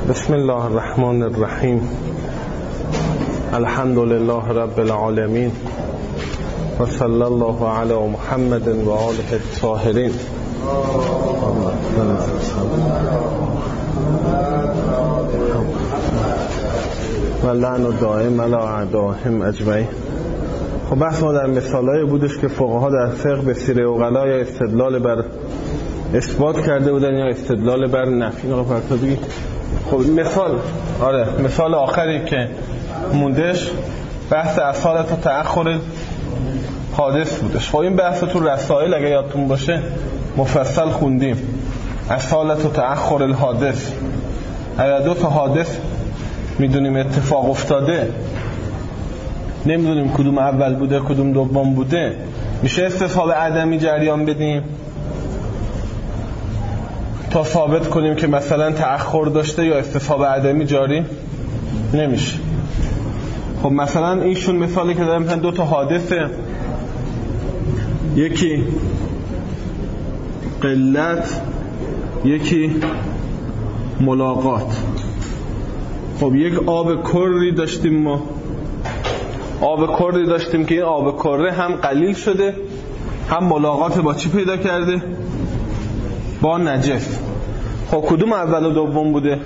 بسم الله الرحمن الرحیم. الحمد لله رب العالمین و صلی الله علی محمد و آله الطاهرین و لعن دائم علی اعدائهم اجمعین. خب بحث ما در مثالایی بودش که فقها در فقه به سیره عقلا یا استدلال بر اثبات کرده بودن یا استدلال بر نفی. خب مثال آخری که موندش بحث اصالت و تأخر حادث بودش. خب این بحث تو رسائل اگه یادتون باشه مفصل خوندیم. اصالت و تأخر الحادث، اگر دو تا حادث میدونیم اتفاق افتاده، نمیدونیم کدوم اول بوده کدوم دوم بوده، میشه استصحاب عدمی جریان بدیم تا ثابت کنیم که مثلا تأخر داشته یا استصحاب عدمی جاری نمیشه. خب مثلا اینشون مثالی که دارم دو تا حادثه، یکی قلت یکی ملاقات. خب یک آب کری داشتیم، ما آب کری داشتیم که این آب کره هم قلیل شده هم ملاقات با چی پیدا کرده؟ با نجس. خب کدوم اول و دوم بوده؟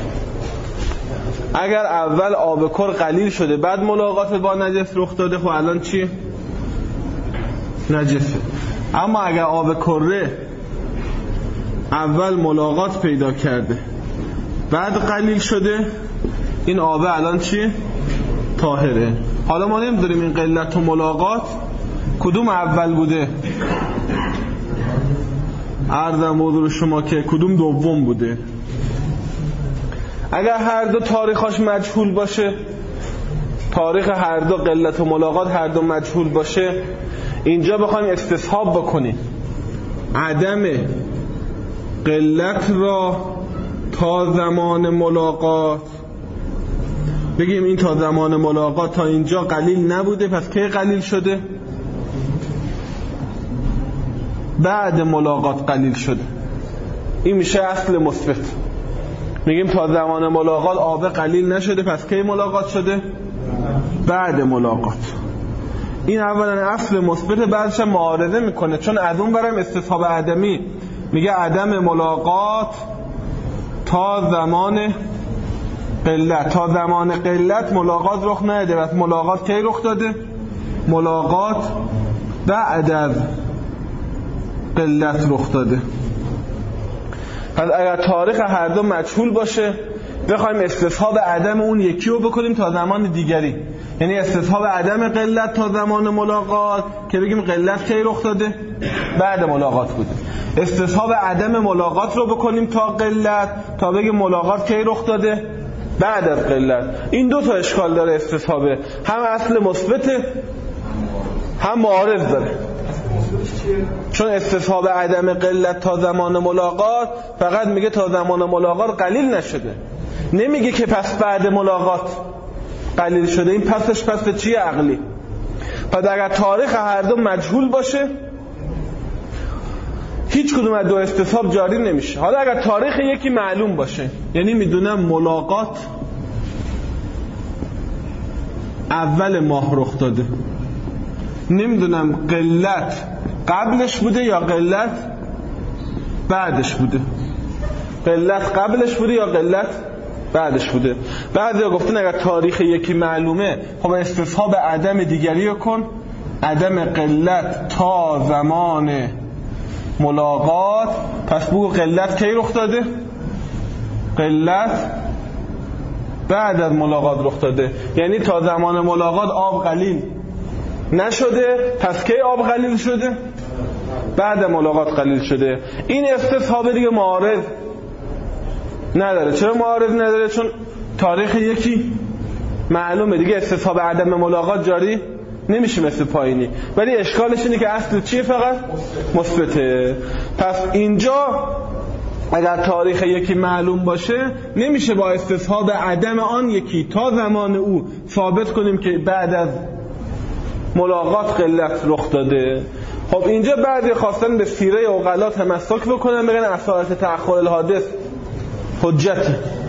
اگر اول آب کر قلیل شده بعد ملاقات با نجس رخ داده، خب الان چی؟ نجسه. اما اگر آب کره اول ملاقات پیدا کرده بعد قلیل شده، این آب الان چی؟ طاهره. حالا ما نمیدونیم این قلت و ملاقات کدوم اول بوده، عرضم حضور شما که کدوم دوم بوده. اگر هر دو تاریخش مجهول باشه، تاریخ هر دو قلت و ملاقات هر دو مجهول باشه، اینجا بخوایم استصحاب بکنیم عدم قلت را تا زمان ملاقات، بگیم این تا زمان ملاقات تا اینجا قلیل نبوده، پس کی قلیل شده؟ بعد ملاقات قلیل شده. این میشه اصل مثبت. میگیم تا زمان ملاقات آب قلیل نشده، پس کی ملاقات شده؟ بعد ملاقات. این اولا اصل مثبت، بعدش هم معارضه میکنه، چون از اون برم استصحاب عدمی میگه عدم ملاقات تا زمان قلت. تا زمان قلت ملاقات رخ نده، پس ملاقات کی رخ داده؟ ملاقات بعد از قلت رخ داده. پس اگر تاریخ هر دو مجهول باشه بخوایم استصحاب عدم اون یکی رو بکنیم تا زمان دیگری، یعنی استصحاب عدم قلت تا زمان ملاقات که بگیم قلت کی رخ داده؟ بعد ملاقات بوده. استصحاب عدم ملاقات رو بکنیم تا قلت تا بگیم ملاقات کی رخ داده؟ بعد از قلت. این دو تا اشکال داره استصحابه، هم اصل مثبته هم معارض داره. چون استصحاب عدم قلت تا زمان ملاقات فقط میگه تا زمان ملاقات قلیل نشده، نمیگه که پس بعد ملاقات قلیل شده. این پس چیه؟ عقلی. پس اگر تاریخ هر دو مجهول باشه هیچ کدوم از دو استصحاب جاری نمیشه. حالا اگر تاریخ یکی معلوم باشه، یعنی میدونم ملاقات اول ماه رخ داده، نمیدونم قلت قبلش بوده یا قلت بعدش بوده، قلت قبلش بوده یا قلت بعدش بوده. بعضیا گفتن اگر تاریخ یکی معلومه خب استصحاب عدم دیگری رو کن، عدم قلت تا زمان ملاقات، پس بگو قلت کی رخ داده؟ قلت بعد از ملاقات رخ داده، یعنی تا زمان ملاقات آب قلیل نشده، پس کی آب قلیل شده؟ بعد ملاقات قلیل شده. این استصحاب دیگه معارض نداره. چرا معارض نداره؟ چون تاریخ یکی معلومه دیگه، استصحاب عدم ملاقات جاری نمیشه مثل پایینی. ولی اشکالش اینه که اصل چیه؟ فقط مثبته. پس اینجا اگر تاریخ یکی معلوم باشه نمیشه با استصحاب عدم آن یکی تا زمان او ثابت کنیم که بعد از ملاقات قلت رخ داده. خب اینجا بعضی خواستن به سیره عقلا تمسک بکنن، بگن اصالت تأخر الحادث حجتی.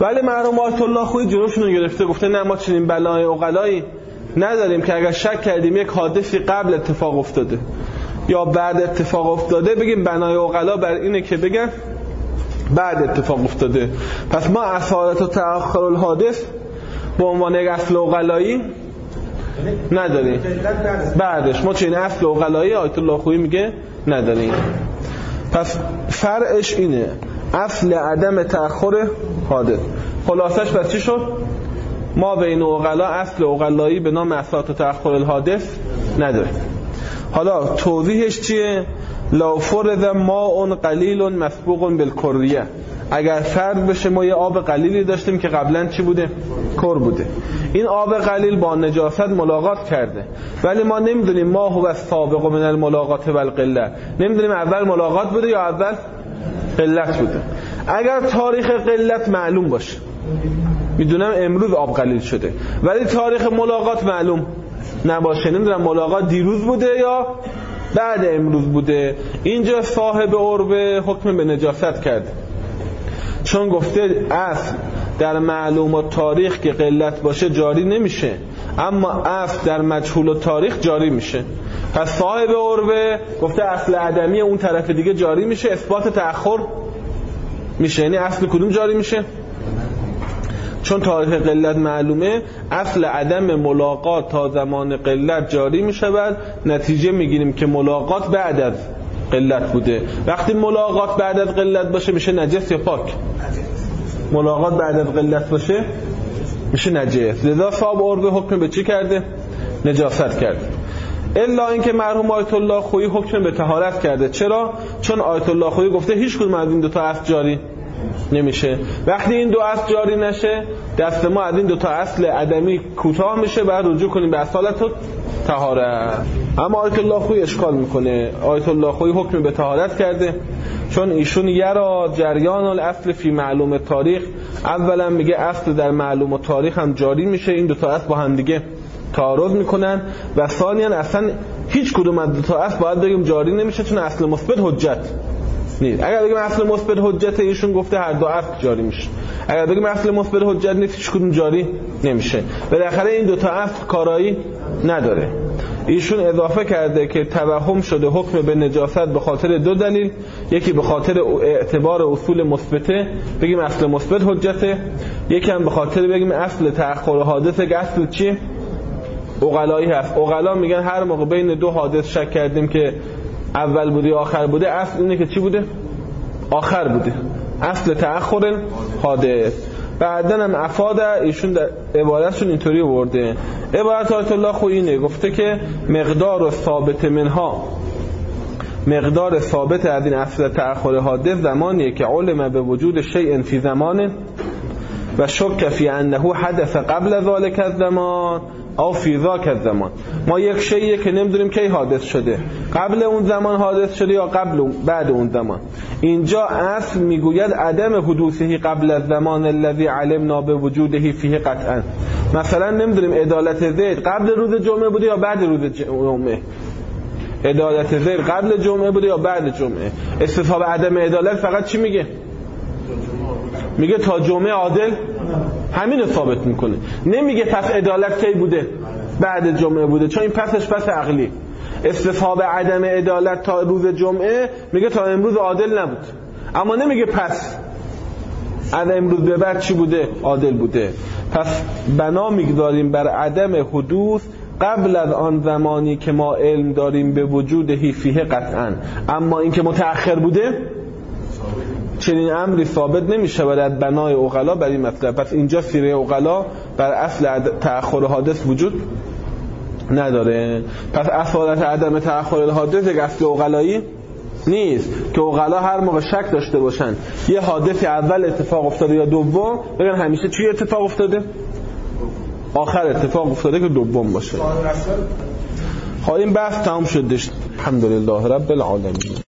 ولی مرحوم آیت الله خویی جلوشون رو گرفته، گفته نه ما چنین بنای عقلایی نداریم که اگر شک کردیم یک حادثی قبل اتفاق افتاده یا بعد اتفاق افتاده بگیم بنای عقلا بر اینه که بگن بعد اتفاق افتاده. پس ما اصالت و تأخر الحادث به عنوان یک اصل عقلایی نداریم، بعدش ما چنین اصل عقلایی آیت الله خویی میگه نداریم. پس فرعش اینه، اصل عدم تأخر حادث. خلاصش پس چی شد؟ ما بین عقلا اصل عقلایی به نام اصالت و تأخر الحادث نداریم. حالا توضیحش چیه؟ لو فرض ماء قلیل مسبوق بالکریه، اگر فرض بشه ما یه آب قلیلی داشتیم که قبلا چی بوده؟ کر بوده. این آب قلیل با نجاست ملاقات کرده، ولی ما نمیدونیم ما هو السابق من الملاقات والقله، نمیدونیم اول ملاقات بوده یا اول قلت بوده. اگر تاریخ قلت معلوم باشه، میدونم امروز آب قلیل شده، ولی تاریخ ملاقات معلوم نباشه، نمیدونم ملاقات دیروز بوده یا بعد امروز بوده، اینجا صاحب عربه حکم به نجاست کرده، چون گفته اصل در معلومات تاریخ که قلت باشه جاری نمیشه، اما اصل در مجهول و تاریخ جاری میشه. پس صاحب عربه گفته اصل عدمی اون طرف دیگه جاری میشه، اثبات تأخر میشه. یعنی اصل کدوم جاری میشه؟ چون تاریخ قلت معلومه، اصل عدم ملاقات تا زمان قلت جاری می شود. نتیجه میگیریم که ملاقات بعد از قلت بوده. وقتی ملاقات بعد از قلت باشه میشه نجس یا پاک؟ ملاقات بعد از قلت باشه میشه نجس. لذا صاحب عربه حکم به چی کرده؟ نجاست کرده. الا اینکه مرحوم آیت الله خویی حکم به طهارت کرده. چرا؟ چون آیت الله خویی گفته هیچ کدوم از این دو تا اصل جاری نمیشه. وقتی این دو اصل جاری نشه، دست ما از این دو تا اصل عدمی کوتاه میشه، بعد رجوع کنیم به اصالت و طهارت. اما آیت الله خویی اشکال میکنه. آیت الله خویی حکم به طهارت کرده، چون ایشون یرا جریان الاصل فی معلوم تاریخ، اولا میگه اصل در معلوم تاریخ هم جاری میشه، این دو تا اصل با هم دیگه تعارض میکنن، و ثانیا اصلا هیچ کدوم از دو تا اصل باید بگیم جاری نمیشه، چون اصل مثبت حجت نیست. اگر بگیم اصل مثبت حجت، ایشون گفته هر دو اصل جاری میشه. اگر بگیم اصل مثبت حجت نیست، هیچ کدوم جاری نمیشه. بالاخره این دو تا اصل کارایی نداره. ایشون اضافه کرده که توهم شده حکم به نجاست به خاطر دو دلیل، یکی به خاطر اعتبار اصول مثبته بگیم اصل مثبت حجته، یکی هم به خاطر بگیم اصل تأخر حادثه که اصل چی؟ عقلایی هست. عقلا میگن هر موقع بین دو حادث شک کردیم که اول بوده یا آخر بوده، اصل اینه که چی بوده؟ آخر بوده، اصل تأخر حادث. بعدن هم افاده ایشون در عبارتشون اینطوری ورده. عبارت آیت الله خویی اینه، گفته که مقدار ثابت منها، مقدار ثابت از این اصل تأخر حادث زمانیه که علم به وجود شیء فی زمان و شک فی انه حدث قبل ذلک الزمان او فی ذاک الزمان. ما یک شیء که نمیدونیم کی حادث شده، قبل اون زمان حادث شده یا بعد اون زمان. اینجا اصل میگوید عدم حدوثه قبل الزمان الذي علمنا بوجوده فیه قطعا. مثلا نمیدونیم عدالت زید قبل روز جمعه بوده یا بعد روز جمعه، عدالت زید قبل جمعه بوده یا بعد جمعه. استثبات عدم عدالت فقط چی میگه؟ میگه تا جمعه عادل، همین رو ثابت میکنه. نمیگه پس عدالت کی بوده؟ بعد جمعه بوده، چون این پسش پس عقلی. استصحاب عدم عدالت تا روز جمعه میگه تا امروز عادل نبود، اما نمیگه پس از امروز به بعد چی بوده؟ عادل بوده. پس بنا میگذاریم بر عدم حدوث قبل از آن زمانی که ما علم داریم به وجود فیه قطعا. اما این که متأخر بوده چنین امری ثابت نمیشه از بنای عقلا بر این مطلب. پس اینجا سیره عقلا بر اصل تأخر حادث وجود نداره. پس اصالت عدم تأخر الحادث یک اصل عقلایی نیست که عقلا هر موقع شک داشته باشن یه حادثی اول اتفاق افتاده یا دوم، بگن همیشه چی اتفاق افتاده؟ آخر اتفاق افتاده که دوم باشه. این بحث تمام شد. الحمدلله رب العالمین.